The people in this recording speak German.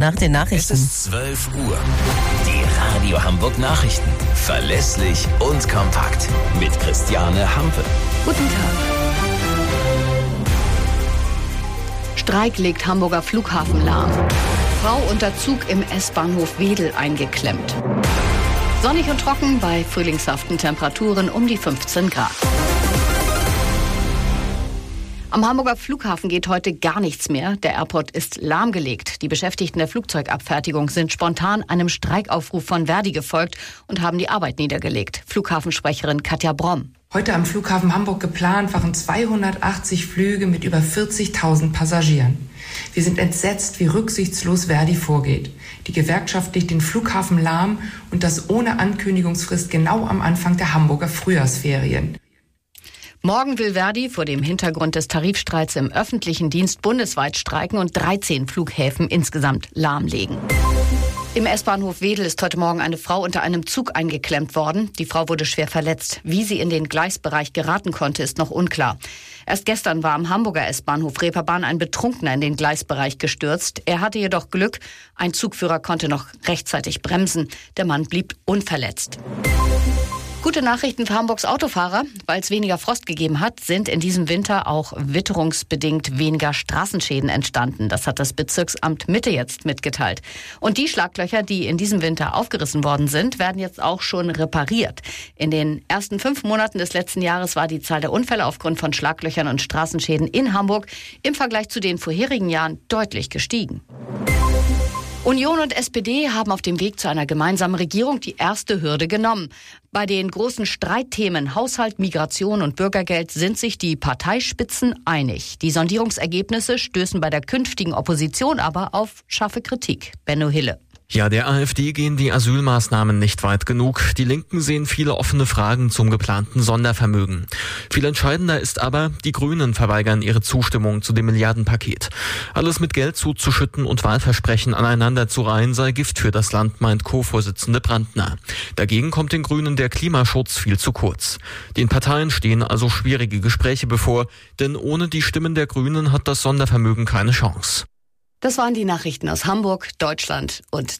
nach den Nachrichten. Es ist 12 Uhr. Die Radio Hamburg Nachrichten. Verlässlich und kompakt. Mit Christiane Hampe. Guten Tag. Streik legt Hamburger Flughafen lahm. Frau unter Zug im S-Bahnhof Wedel eingeklemmt. Sonnig und trocken bei frühlingshaften Temperaturen um die 15 Grad. Am Hamburger Flughafen geht heute gar nichts mehr. Der Airport ist lahmgelegt. Die Beschäftigten der Flugzeugabfertigung sind spontan einem Streikaufruf von Verdi gefolgt und haben die Arbeit niedergelegt. Flughafensprecherin Katja Bromm. Heute am Flughafen Hamburg geplant waren 280 Flüge mit über 40.000 Passagieren. Wir sind entsetzt, wie rücksichtslos Verdi vorgeht. Die Gewerkschaft legt den Flughafen lahm und das ohne Ankündigungsfrist genau am Anfang der Hamburger Frühjahrsferien. Morgen will Verdi vor dem Hintergrund des Tarifstreits im öffentlichen Dienst bundesweit streiken und 13 Flughäfen insgesamt lahmlegen. Im S-Bahnhof Wedel ist heute Morgen eine Frau unter einem Zug eingeklemmt worden. Die Frau wurde schwer verletzt. Wie sie in den Gleisbereich geraten konnte, ist noch unklar. Erst gestern war am Hamburger S-Bahnhof Reeperbahn ein Betrunkener in den Gleisbereich gestürzt. Er hatte jedoch Glück. Ein Zugführer konnte noch rechtzeitig bremsen. Der Mann blieb unverletzt. Gute Nachrichten für Hamburgs Autofahrer. Weil es weniger Frost gegeben hat, sind in diesem Winter auch witterungsbedingt weniger Straßenschäden entstanden. Das hat das Bezirksamt Mitte jetzt mitgeteilt. Und die Schlaglöcher, die in diesem Winter aufgerissen worden sind, werden jetzt auch schon repariert. In den ersten 5 Monaten des letzten Jahres war die Zahl der Unfälle aufgrund von Schlaglöchern und Straßenschäden in Hamburg im Vergleich zu den vorherigen Jahren deutlich gestiegen. Union und SPD haben auf dem Weg zu einer gemeinsamen Regierung die erste Hürde genommen. Bei den großen Streitthemen Haushalt, Migration und Bürgergeld sind sich die Parteispitzen einig. Die Sondierungsergebnisse stößen bei der künftigen Opposition aber auf scharfe Kritik. Benno Hille. Ja, der AfD gehen die Asylmaßnahmen nicht weit genug. Die Linken sehen viele offene Fragen zum geplanten Sondervermögen. Viel entscheidender ist aber, die Grünen verweigern ihre Zustimmung zu dem Milliardenpaket. Alles mit Geld zuzuschütten und Wahlversprechen aneinander zu reihen sei Gift für das Land, meint Co-Vorsitzende Brandner. Dagegen kommt den Grünen der Klimaschutz viel zu kurz. Den Parteien stehen also schwierige Gespräche bevor, denn ohne die Stimmen der Grünen hat das Sondervermögen keine Chance. Das waren die Nachrichten aus Hamburg, Deutschland und